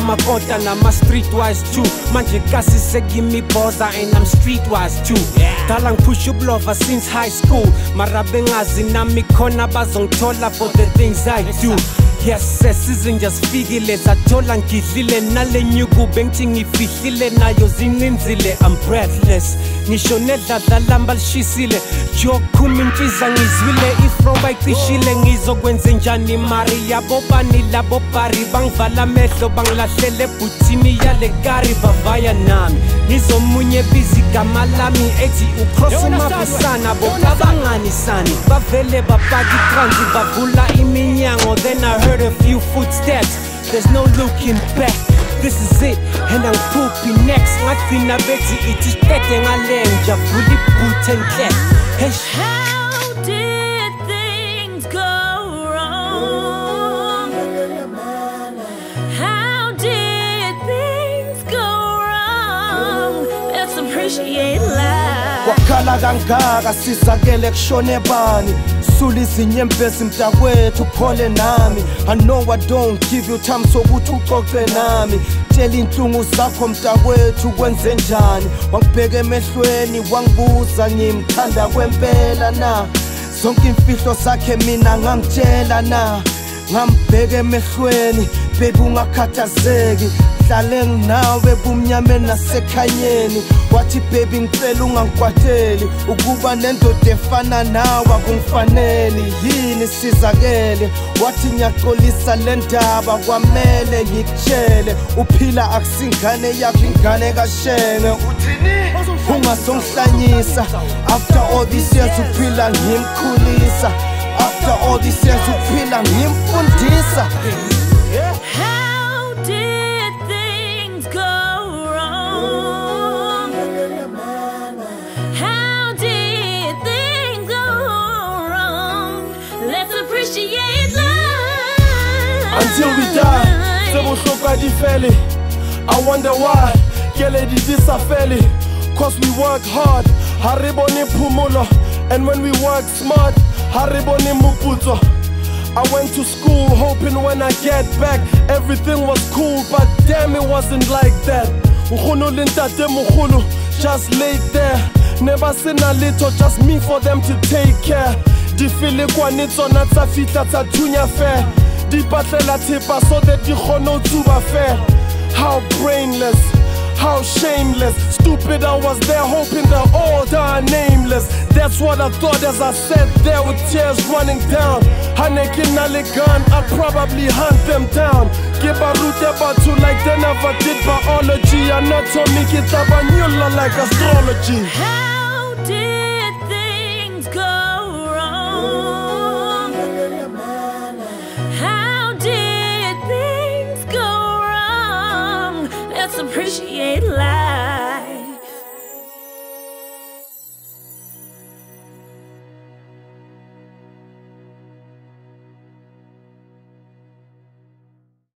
makota nama streetwise too. Manje kasi segimi boza and I'm streetwise too. Dala ngiphusha ublova since high school. Mara bengazi nami khona bazongithola for the things I do. Yes, season just fikile zathola ngidlile nale nyuku bengithi ngifihlile nayo zininzile. I'm breathless ngisho nedladla lamba lishisile jokhuma intshiza ngizwile ifro bayicishile ngizokwenza njani mari yabo bani labo bari bangivala amehlo bangilahlele ebhuthini yale kari bavaya nami ngizomunye busy gama lami ethi ucross umabusana bokabangani sani bavele bapaka ikranzi bavula iminyango. Then I heard a few footsteps, there's no looking back. This is it, and I'm pooping next. Ngagcina bethi ithi sitete ngalenja vula ibhuthe enhle. How did things go wrong? How did things go wrong? Let's appreciate life. Wakhala kangaka sizakele kushone bani sulisa inyembezi mntakwethu phole nami. I know I don't give you time sokuthi uxoxe nami. Tshela inhlungu zakho mntakwethu kwenze njani. Wangibheka emehlweni wangibuza ngimthanda kwempela na. Zonke imfihlo zakhe mina ngangitshela na. Ngambheka emehlweni baby ungakhathazeki. Hlale nginawe bumnyameni nasekhanyeni. Wathi baby ngicela ungangikwateli. Ukuba nendoda efana nawe akungifanele. Yini sizakele. Wathi ngiyaxolisa le ndaba kwamele ngikutshele. Uphila akusingane yakho ingane kaShenge. Uthini? Ungasongihlanyisa. After all these years uphila ngimkhulisa. After all these years uphila ngimfundisa. How did things go wrong? How did things go wrong? Let's appreciate life. Until we die, sebuhluka difele. I wonder why, kele disafele. Cause we work hard, hariboni pumulo. And when we work smart, hariboni muputso. I went to school hoping when I get back everything was cool, but damn it wasn't like that. Just laid there, never seen a little, just me for them to take care. Di feel kwanitso na tsa fitla tsa junior fair. Di batlela tipa so that di kgono tsuba fair. How brainless, how shameless, stupid I was there hoping that all die nameless. That's what I thought as I sat there with tears running down. Hanekin gun, I'd probably hunt them down. Give a root about to like they never did biology. Anatomy get abanula like astrology. How did things go wrong? How did things go wrong? Let's appreciate life.